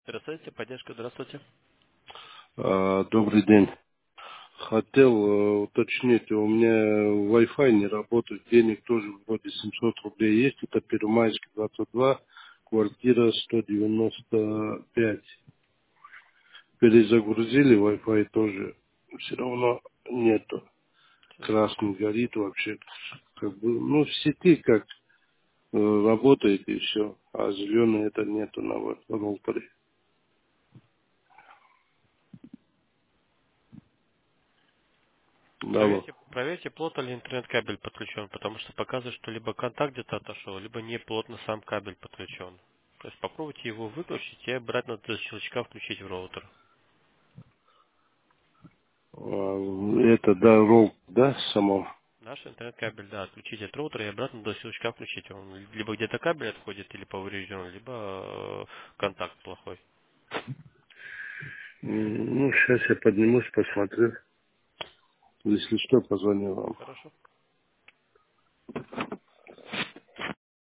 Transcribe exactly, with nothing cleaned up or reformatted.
Здравствуйте, поддержка, здравствуйте. А, Добрый день. Хотел э, уточнить, у меня Wi-Fi не работает, денег тоже вроде семьсот рублей есть, это Первомайский двадцать два, квартира сто девяносто пять. Перезагрузили Wi-Fi тоже, все равно нету. Сейчас Красный посмотрим. горит вообще. Как бы, ну, в сети как э, работает и все, а зеленый это нету на вот- роутере. Алло. Проверьте, проверьте, плотно ли интернет-кабель подключен, потому что показывает, что либо контакт где-то отошел, либо не плотно сам кабель подключен. То есть попробуйте его выключить и обратно до щелчка включить в роутер. А, Это, да, роут, да, само. Наш интернет-кабель, да, отключите от роутера и обратно до щелчка включить. Он либо где-то кабель отходит или поврежден, либо э, контакт плохой. М, Ну, сейчас я поднимусь, посмотрю. Если что, позвоню вам. Хорошо?